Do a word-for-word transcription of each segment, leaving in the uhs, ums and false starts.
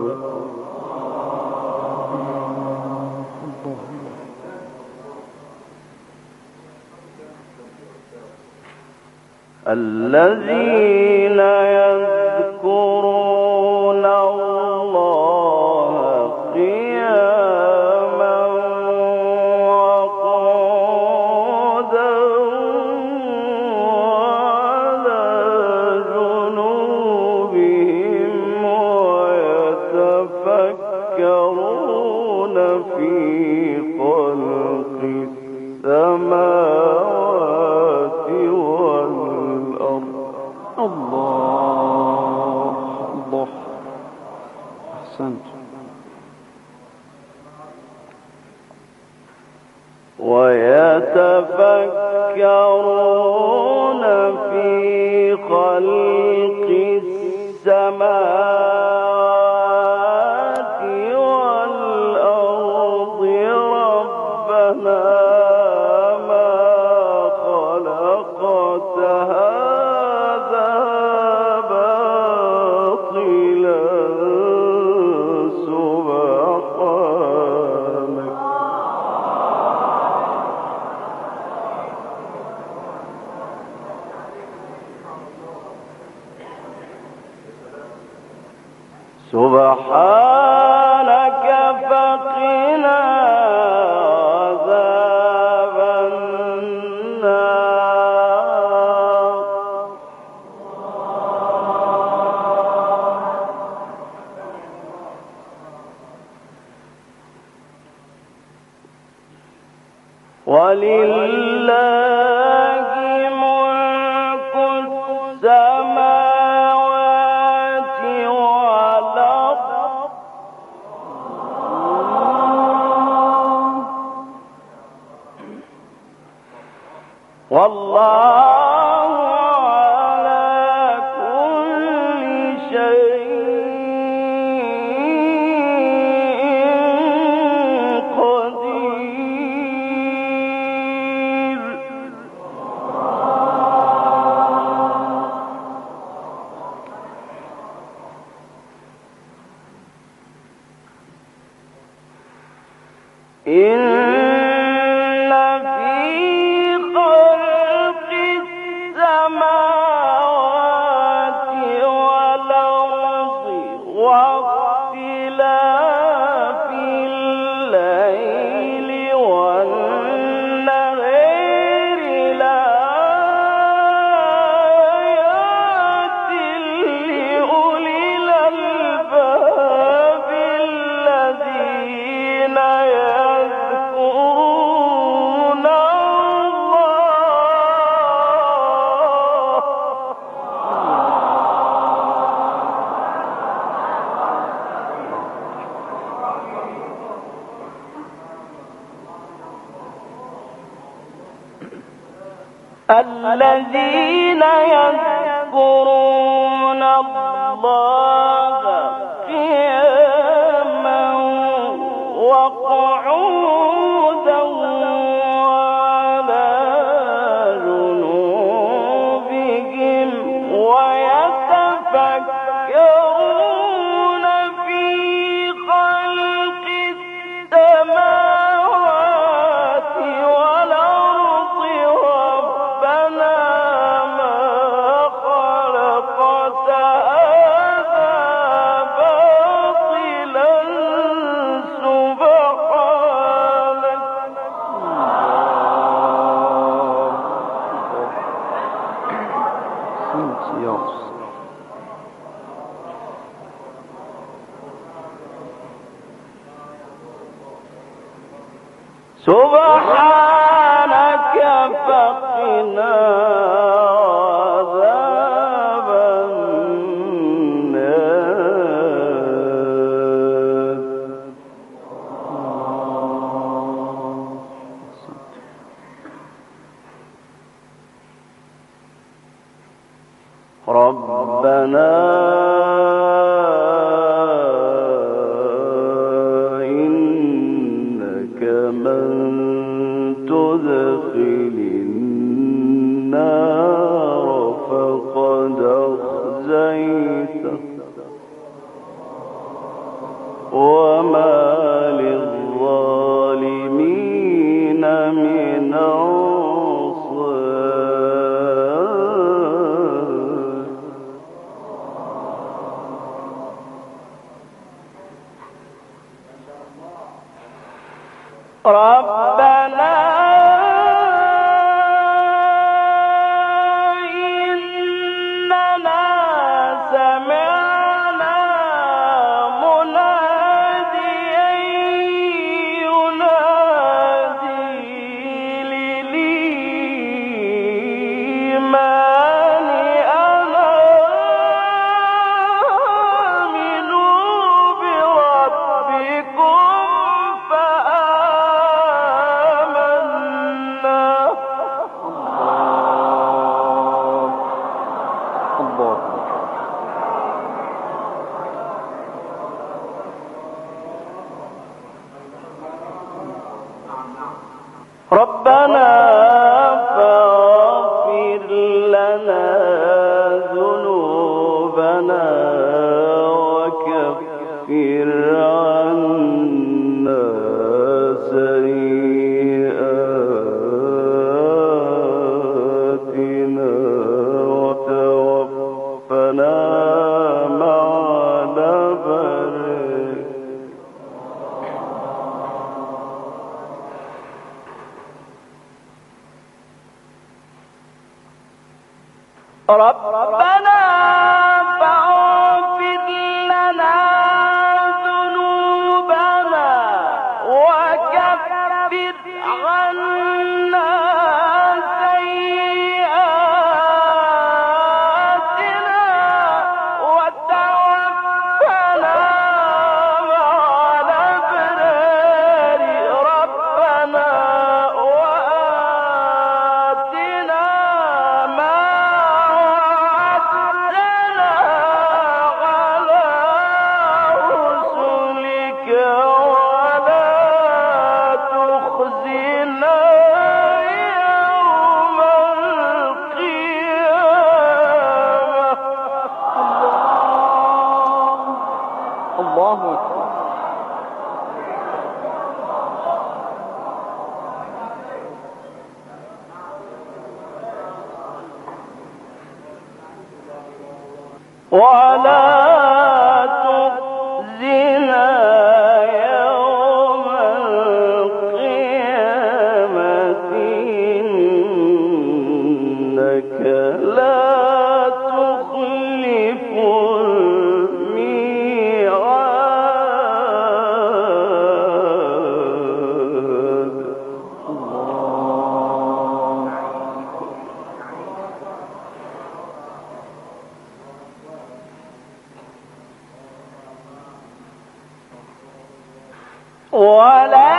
الذين يذكرون الله قياما وقعودا وعلى جنوبهم ويتفكرون في خلق السماوات والأرض. الله الله أحسنت. ويتفكرون في خلق السماوات والأرض ربنا ما خلقت هذا باطلا سبحانك سبحانك فقنا عذاب النار. ولله ملك السماوات والأرض والله على كل شيء قدير. إن في خلق السماوات والأرض واختلاف الليل والنهار لآيات لأولي الألباب الذين يذكرون الذين يذكرون الله قياما وقعودا وعلى جنوبهم ويتفكرون في خلق السماوات والأرض ربنا ما خلقت هذا باطلا سبحانك فقنا عذاب النار. ربنا إنك من تدخل النار وما للظالمين من أنصار. ربنا إننا سمعنا مناديا ينادي للإيمان أن آمنوا بربكم ربنا فاغفر لنا ذنوبنا وكفر عنا سيئاتنا وتوفنا مع الأبرار. ربنا فاغفر لنا ذنوبنا وكفر عنا سيئاتنا وتوفنا مع الأبرار. ربنا وآتنا ما ولا تخزنا يوم القيامة إنك لا تخلف الميعاد. ولا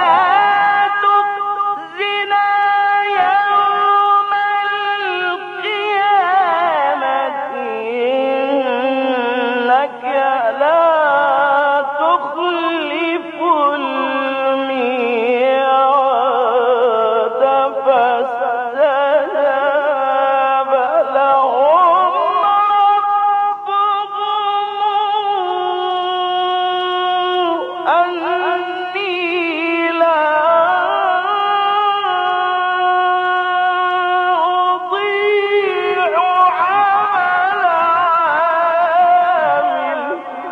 تخزنا يوم القيامة إنك لا تخلف الميعاد. فاستجاب لهم ربهم أني لا أضيع عمل عامل.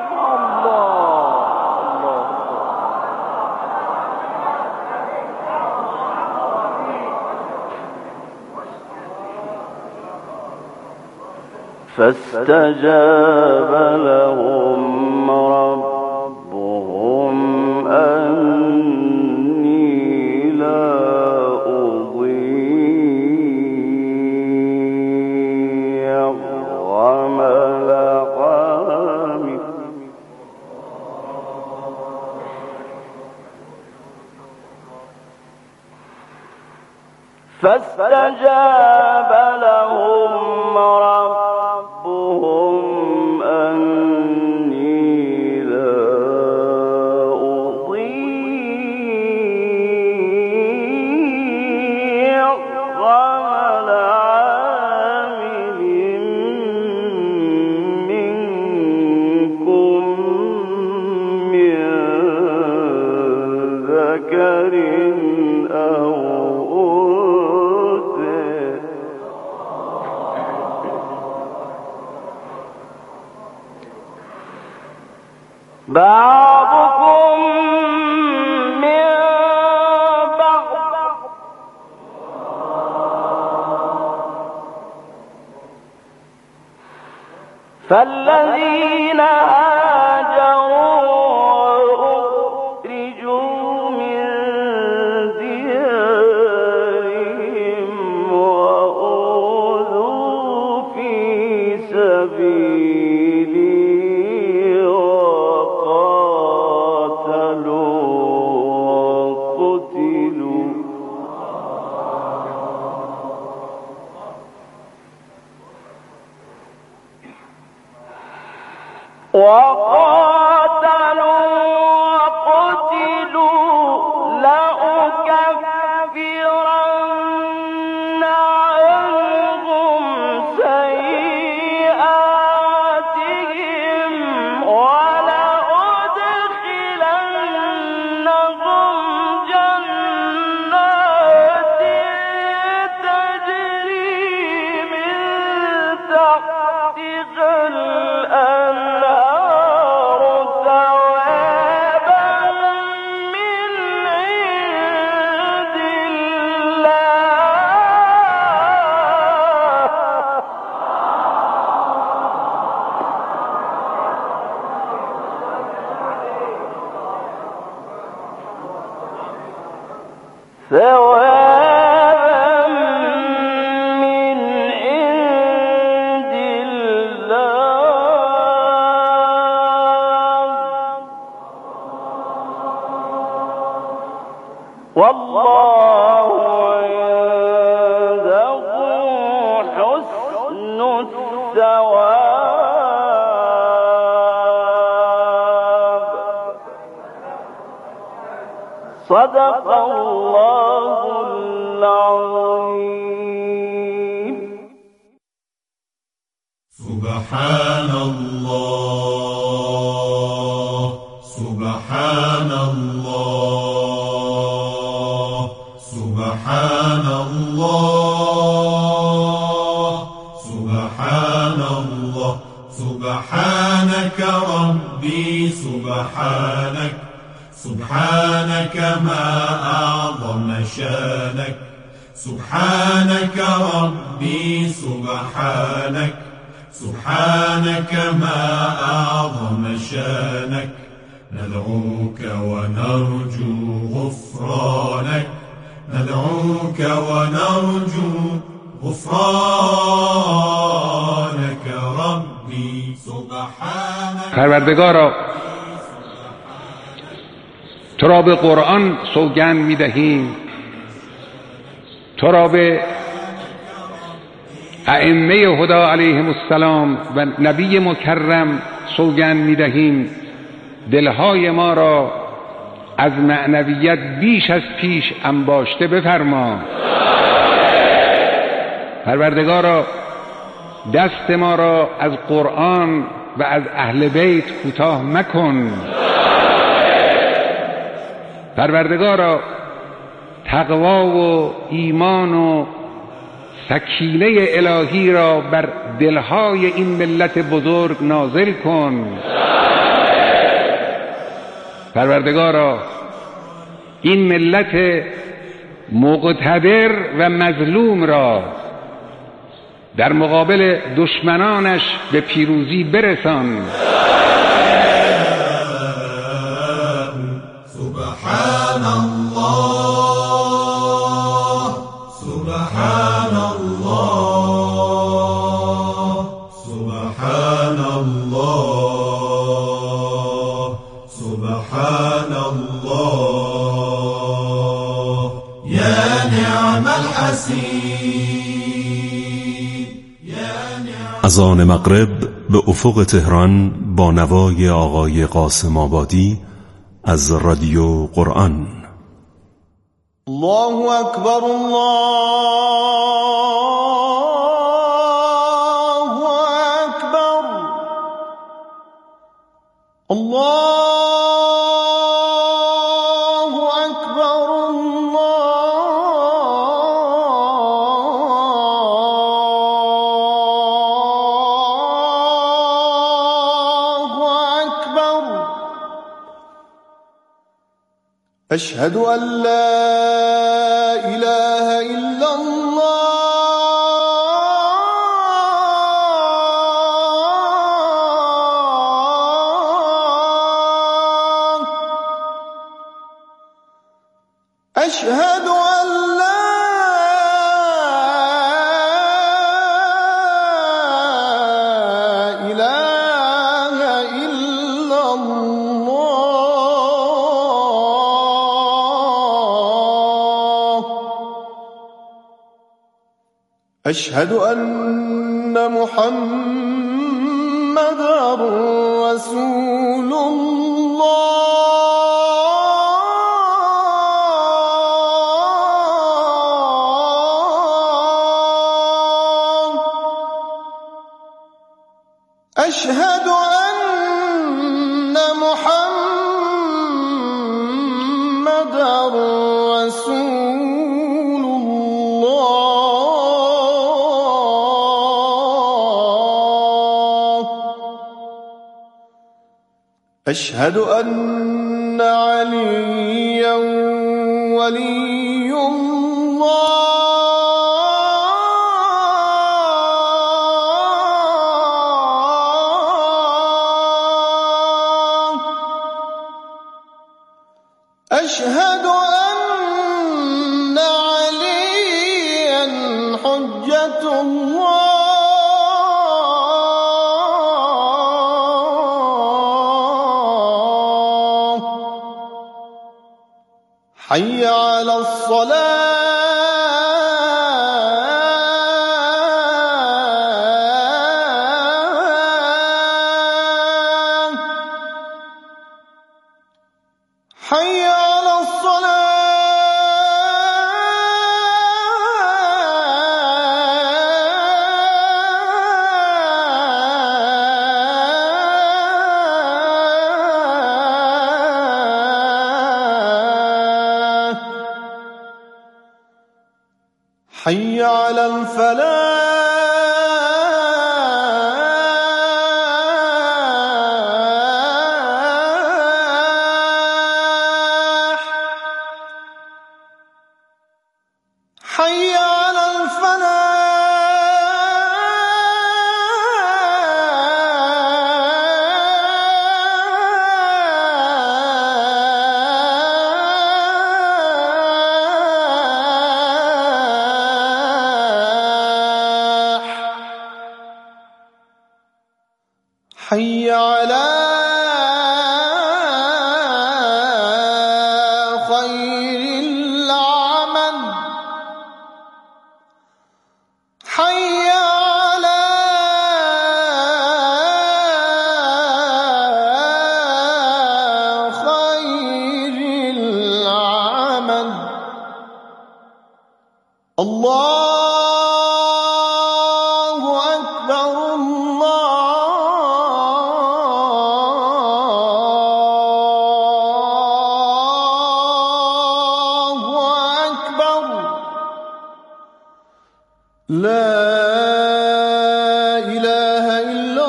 فاستجاب لهم ربهم أني لا أضيع عمل عامل. فاستجاب لهم ربهم أني لا أضيع عمل عامل منكم من بعضكم من بعض فالذين هاجروا وأخرجوا من ديارهم وأوذوا في سبيلي وقاتلوا وقتلوا وقاتلوا وقتلوا لأكفرن عنهم سيئاتهم ولأدخلنهم جنات تجري من تحتها الأنهار ثوابا من عند الله ثوابا من عند الله والله عنده حسن الثواب صدق الله العظيم. سبحان الله سبحان الله سبحان الله سبحان الله سبحانك ربي سبحانك سبحانك ما أعظم شانك سبحانك ربي سبحانك سبحانك ما أعظم شانك ندعوك ونرجو غفرانك ندعوك ونرجو غفرانك ربي سبحانك. پروردگارا تو را به قرآن سوگند می‌دهیم، تو را به ائمه هدی علیهم السلام و نبی مکرم سوگند می‌دهیم دلهای ما را از معنویت بیش از پیش انباشته بفرما. پروردگارا دست ما را از قرآن و از اهل بیت کوتاه مکن. پروردگارا تقوا و ایمان و سکینه الهی را بر دلهای این ملت بزرگ نازل کن. پروردگارا این ملت مقتدر و مظلوم را در مقابل دشمنانش به پیروزی برسان. سبحان الله سبحان الله سبحان الله سبحان الله يا نعم الحسين يا نعم. اذان مغرب به افق تهران با نوای آقای قاسم آبادی از رادیو قرآن. الله اکبر الله اکبر الله اکبر الله اکبر أشهد أن لا إله إلا الله أشهد أن لا إله إلا الله أشهد أن محمدًا رسول الله أشهد أن محمدًا رسول الله أشهد أن عليًّا ولي الله أشهد أن عليًّا حجة الله حي على الصلاة حي على الصلاة حي على الفلاح حي على الفلاح حي على خير العمل حي على خير العمل الله أكبر الله أكبر لا إله إلا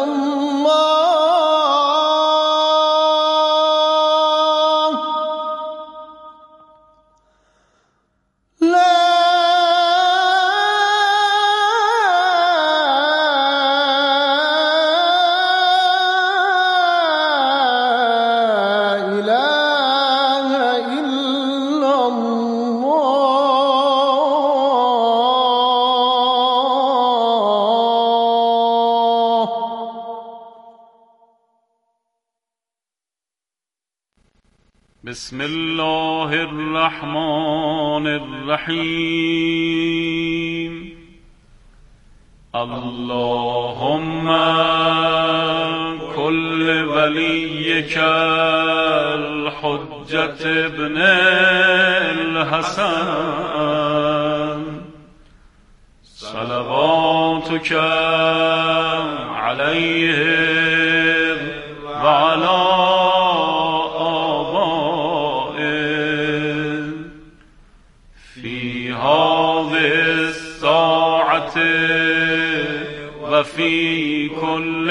الله لا إله إلا الله بسم الله الرحمن الرحيم اللهم كل وليك الحجة ابن الحسن صلواتك عليه وعلى وفي كل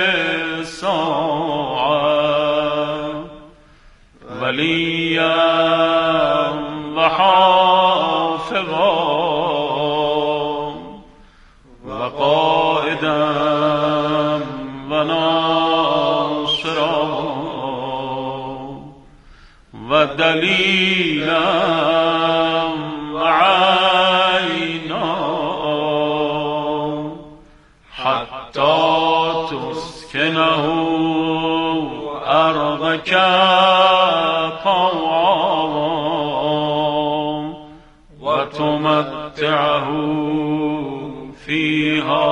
ساعة وليا حافظا وقائدا وناصرا ودليلا وعينا حتى تسكنه أرضك طوعا وتمتعه فيها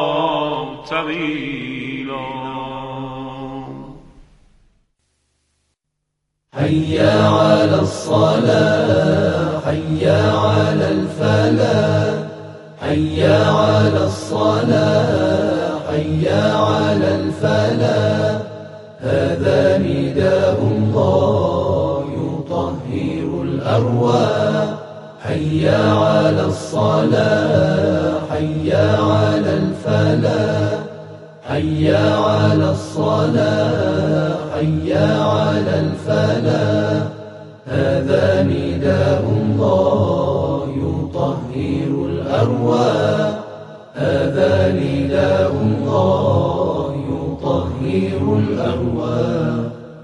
طويلا. حي على الصلاة حي على الفلاح حي على الصلاة حي على الفلاح هذا نداء الله يطهر الأرواح حي على الصلاة حي على الفلاح حي على الصلاة حي على الفلاح هذا نداء الله يطهر الأرواح هذا نداء الله يطهر الأرواح.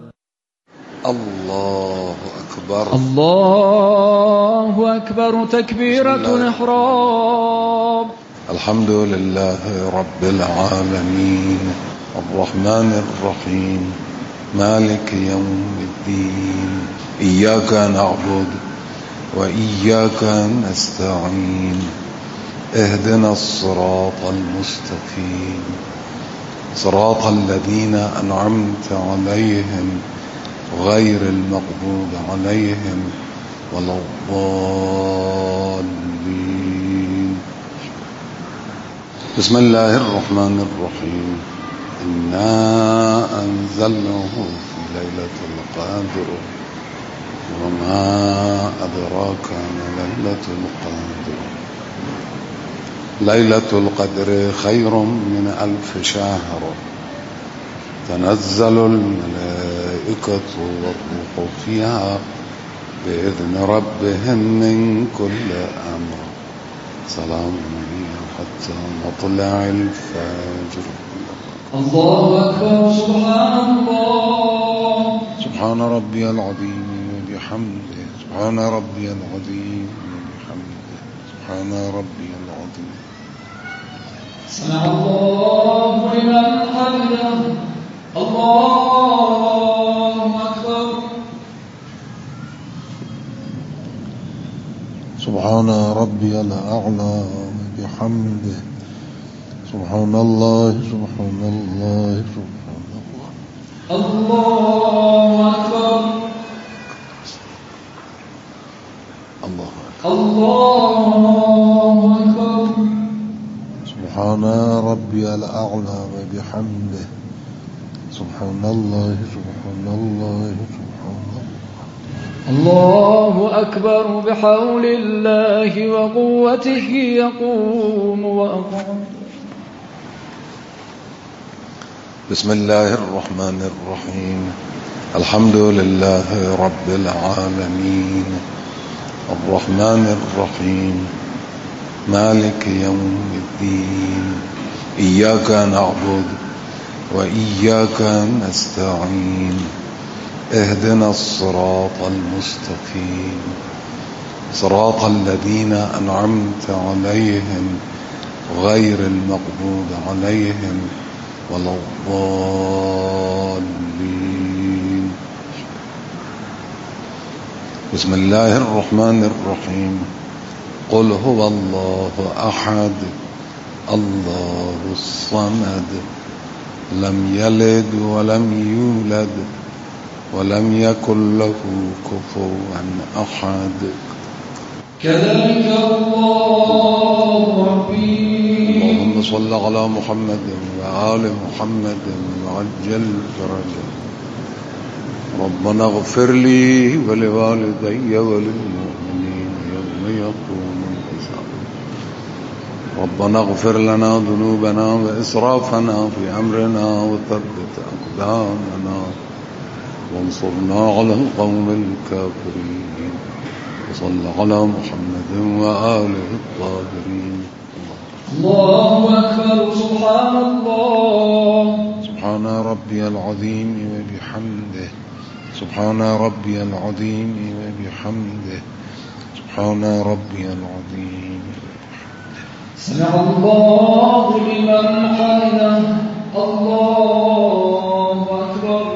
الله أكبر الله أكبر تكبيرة إحرام. الحمد لله رب العالمين الرحمن الرحيم مالك يوم الدين إياك نعبد وإياك نستعين اهدنا الصراط المستقيم صراط الذين أنعمت عليهم غير المغضوب عليهم ولا الضالين. بسم الله الرحمن الرحيم إنا أنزلناه في ليلة القدر وما أدراك ما ليلة القدر ليلة القدر خير من ألف شهر تنزل الملائكة والروح فيها بإذن ربهم من كل أمر سلام هي حتى مطلع الفجر. الله أكبر سبحان الله سبحان ربي العظيم وبحمده سبحان ربي العظيم وبحمده سبحان ربي العظيم. سمع الله لمن حمده الله أكبر. سبحان ربي الأعلى وبحمده سبحان الله سبحان الله سبحان الله. الله أكبر الله الله أكبر. سبحان ربي الأعلى وبحمده سبحان الله سبحان الله سبحان الله. الله أكبر بحول الله وقوته يقوم وأقوم. بسم الله الرحمن الرحيم الحمد لله رب العالمين الرحمن الرحيم مالك يوم الدين إياك نعبد وإياك نستعين اهدنا الصراط المستقيم صراط الذين أنعمت عليهم غير المغضوب عليهم ولا الضالين. بسم الله الرحمن الرحيم قل هو الله أحد الله الصمد لم يلد ولم يولد ولم يكن له كفوا أحد. كذلك الله ربي. اللهم صل على محمد وآل محمد وعجل فرجه. ربنا اغفر لي ولوالدي وللمؤمنين يوم يقوم الحساب. ربنا اغفر لنا ذنوبنا وإسرافنا في أمرنا وثبت أقدامنا وانصرنا على القوم الكافرين. وصل على محمد وآله الطاهرين. الله أكبر. سبحان الله. سبحان ربي العظيم وبحمده. سبحان ربي العظيم وبحمده. سبحان ربي العظيم وبحمده. سمع الله لمن حمده. الله أكبر.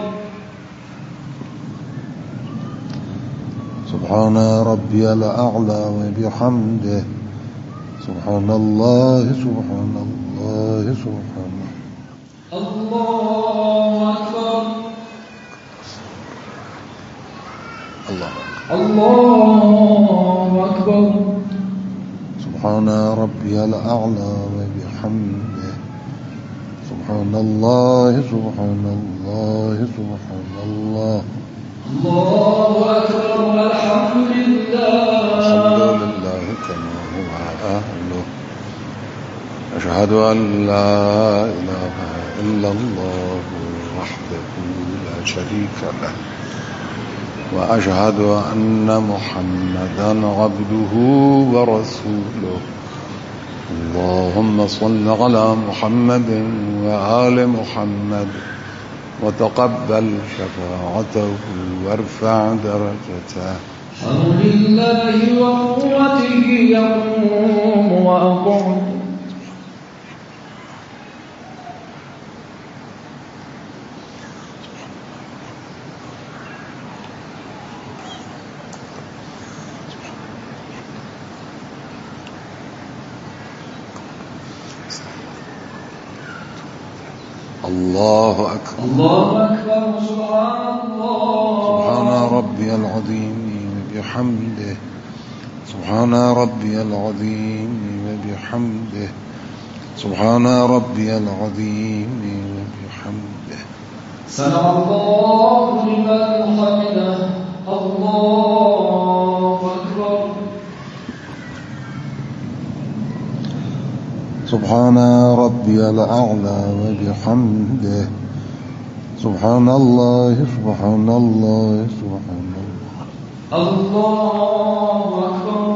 سبحان ربي الأعلى وبحمده. سبحان الله سبحان الله سبحان الله أكبر. الله الله أكبر. سبحان ربي الأعلى وبحمده. سبحان الله سبحان الله سبحان الله. الله أكبر. الحمد لله. الحمد لله كما هو أهله. أشهد أن لا إله إلا الله وحده لا شريك له، وأشهد أن محمدا عبده ورسوله. اللهم صل على محمد وآل محمد وتقبل شفاعته وارفع درجته. حول الله وقوته يقوم وأقوم. الله أكبر. الله أكبر. سبحان الله. سبحان ربي العظيم وبحمده. سبحان ربي العظيم وبحمده. سبحان ربي العظيم وبحمده. سمع الله لمن حمده. الله أكبر. سبحان ربي الأعلى وبحمده. سبحان الله سبحان الله سبحان الله. الله أكبر.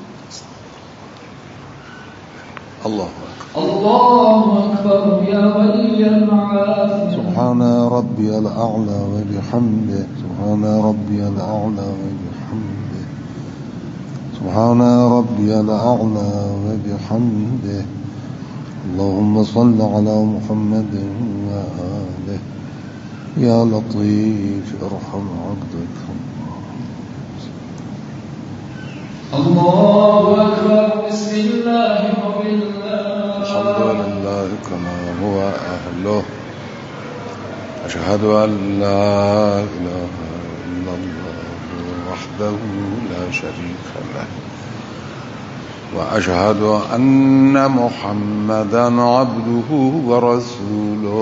الله أكبر. الله أكبر. يا ولي المعافي. سبحان ربي الأعلى وبحمده. سبحان ربي الأعلى وبحمده. سبحان ربي الأعلى وبحمده. اللهم صل على محمد وآله. يا لطيف ارحم عبدك. الله أكبر. بسم الله وبالله. الحمد لله كما هو أهله. أشهد أن لا إله إلا الله وحده لا شريك له، وأشهد أن محمدا عبده ورسوله.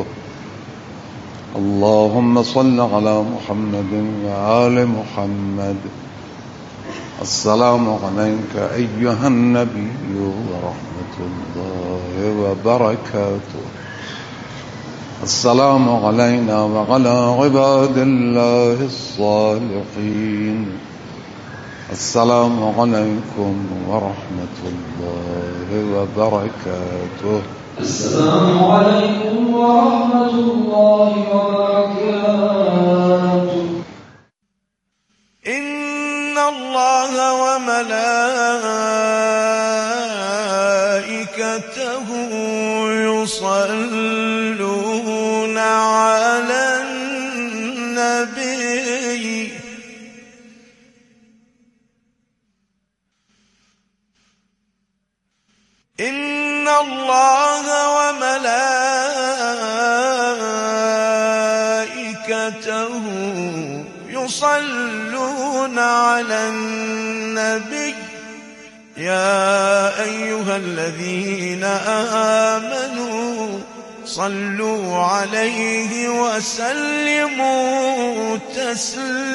اللهم صل على محمد وآل محمد. السلام عليك أيها النبي ورحمة الله وبركاته. السلام علينا وعلى عباد الله الصالحين. السلام عليكم ورحمة الله وبركاته. السلام عليكم ورحمة الله وبركاته. إن الله وملائكته يصلون على النبي. إن الله وملائكته يصلون على النبي. يا أيها الذين آمنوا صلوا عليه وسلموا تسليما.